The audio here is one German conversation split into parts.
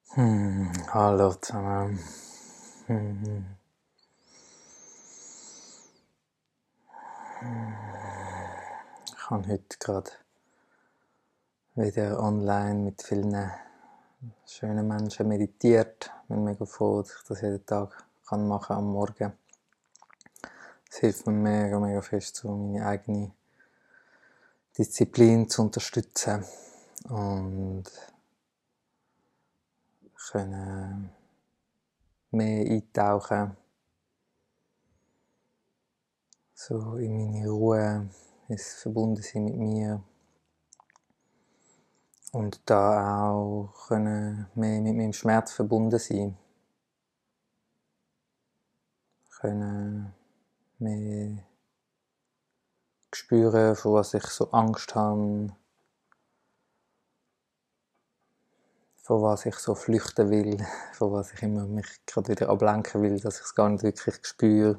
Hallo zusammen. Ich habe heute gerade wieder online mit vielen schönen Menschen meditiert. Ich bin mega froh, dass ich das jeden Tag machen kann am Morgen. Es hilft mir mega fest, so meine eigene Disziplin zu unterstützen und können mehr eintauchen, so in meine Ruhe, ins Verbundensein mit mir und da auch können mehr mit meinem Schmerz verbunden sein, können mehr spüren, vor was ich so Angst habe, vor was ich so flüchten will, vor was ich immer mich gerade wieder ablenken will, dass ich es gar nicht wirklich spüre.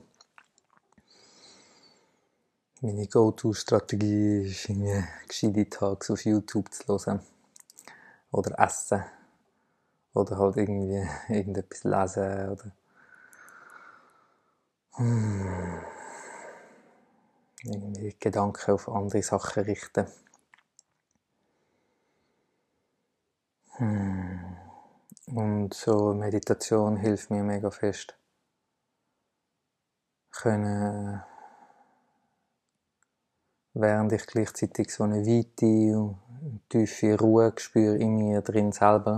Meine Go-To-Strategie ist, irgendwie gescheite Tags auf YouTube zu hören oder essen oder halt irgendwie irgendetwas lesen oder irgendwie Gedanken auf andere Sachen richten. Und so Meditation hilft mir mega fest, können, während ich gleichzeitig so eine Weite und tiefe Ruhe spüre in mir drin selber,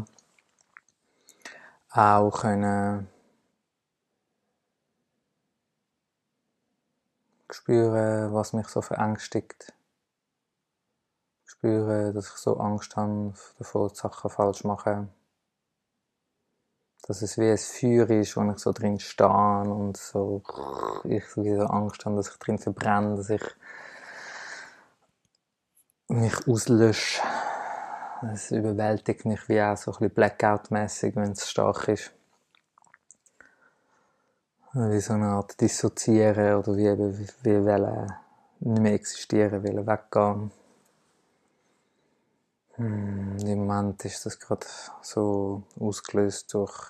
auch können spüren, was mich so verängstigt. Spüren, dass ich so Angst habe, davor Sachen falsch machen. Dass es wie ein Feuer ist, wo ich so drin stehe und so, ich so Angst habe, dass ich drin verbrenne, dass ich mich auslösche. Es überwältigt mich wie auch so ein bisschen Blackout-mässig, wenn es stark ist. Wie so eine Art Dissoziieren oder wie wollen nicht mehr existieren, wollen weggehen. Im Moment ist das gerade so ausgelöst durch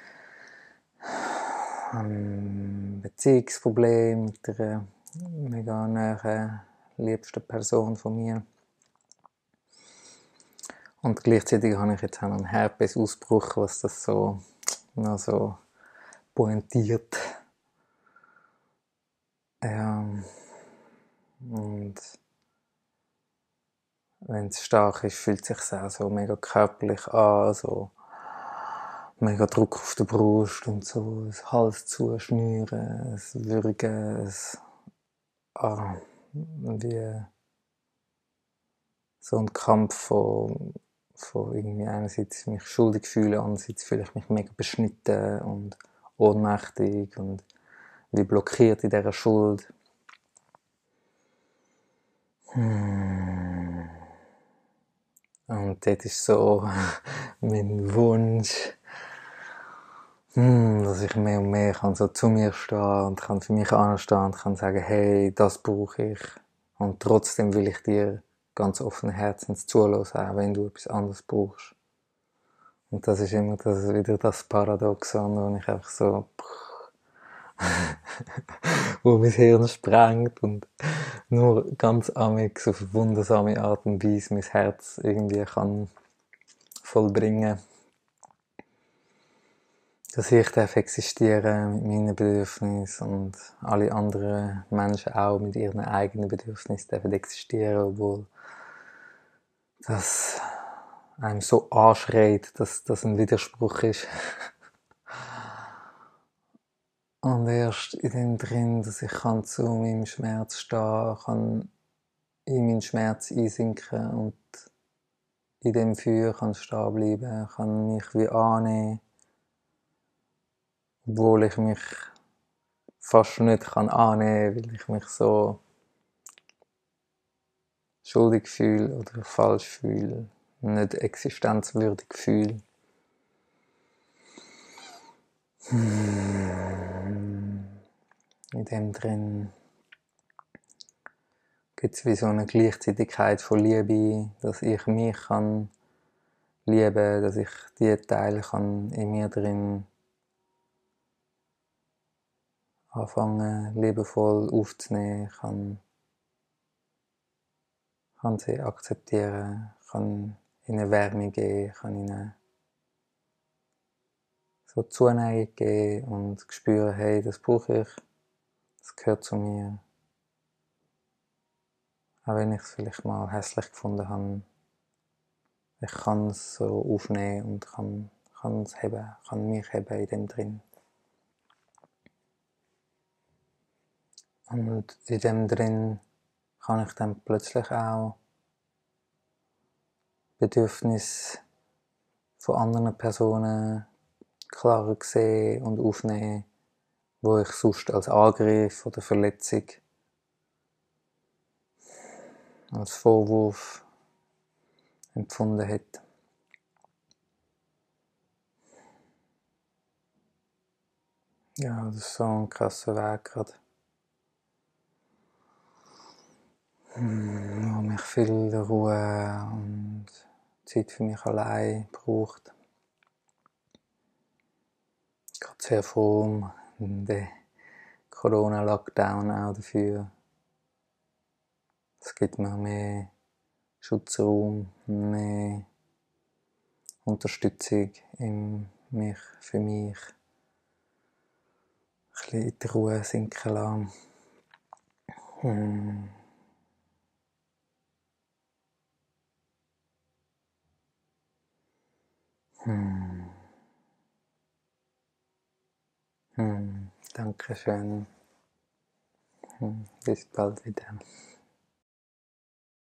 ein Beziehungsproblem mit einer mega nahen, liebsten Person von mir. Und gleichzeitig habe ich jetzt auch einen Herpesausbruch, was das so noch so pointiert. Ja, und wenn es stark ist, fühlt es sich auch so mega körperlich an, so mega Druck auf der Brust und so das Hals zuschnüren, das Würgen, wie so ein Kampf von irgendwie einerseits mich schuldig fühlen, andererseits fühle ich mich mega beschnitten und ohnmächtig und wie blockiert in dieser Schuld. Und das ist so mein Wunsch, dass ich mehr und mehr kann so zu mir stehen und kann für mich anstehen und kann sagen, hey, das brauche ich. Und trotzdem will ich dir ganz offenen Herzens zuhören, auch wenn du etwas anderes brauchst. Und das ist immer wieder das Paradoxon, wo ich einfach so, wo mein Hirn sprengt und nur ganz amix auf eine wundersame Art und Weise mein Herz irgendwie kann vollbringen. Dass ich existieren mit meinen Bedürfnissen und alle anderen Menschen auch mit ihren eigenen Bedürfnissen dürfen existieren, obwohl das einem so anschreit, dass das ein Widerspruch ist. Und erst in dem drin, dass ich kann zu meinem Schmerz stehen kann, in meinen Schmerz einsinken und in dem Feuer kann stehen bleiben, kann mich wie annehmen, obwohl ich mich fast nicht kann annehmen, weil ich mich so schuldig fühle oder falsch fühle, nicht existenzwürdig fühle. In dem drin gibt es wie so eine Gleichzeitigkeit von Liebe, dass ich mich kann liebe, dass ich die Teile kann in mir drin anfangen, liebevoll aufzunehmen, kann sie akzeptieren, kann ihnen Wärme geben, kann ihnen so Zuneigung geben und spüren, hey, das brauche ich, das gehört zu mir. Auch wenn ich es vielleicht mal hässlich gefunden habe, ich kann es so aufnehmen und kann es heben, kann mich heben in dem drin. Und in dem drin kann ich dann plötzlich auch Bedürfnisse von anderen Personen klarer sehen und aufnehmen, wo ich sonst als Angriff oder Verletzung, als Vorwurf empfunden hätte. Ja, das ist so ein krasser Weg gerade. Wo mich viel Ruhe und Zeit für mich allein braucht. Gerade sehr froh um den Corona-Lockdown auch dafür. Es gibt mir mehr Schutzraum, mehr Unterstützung für mich. Ein bisschen in die Ruhe sinken lassen. Dankeschön. Bis bald wieder.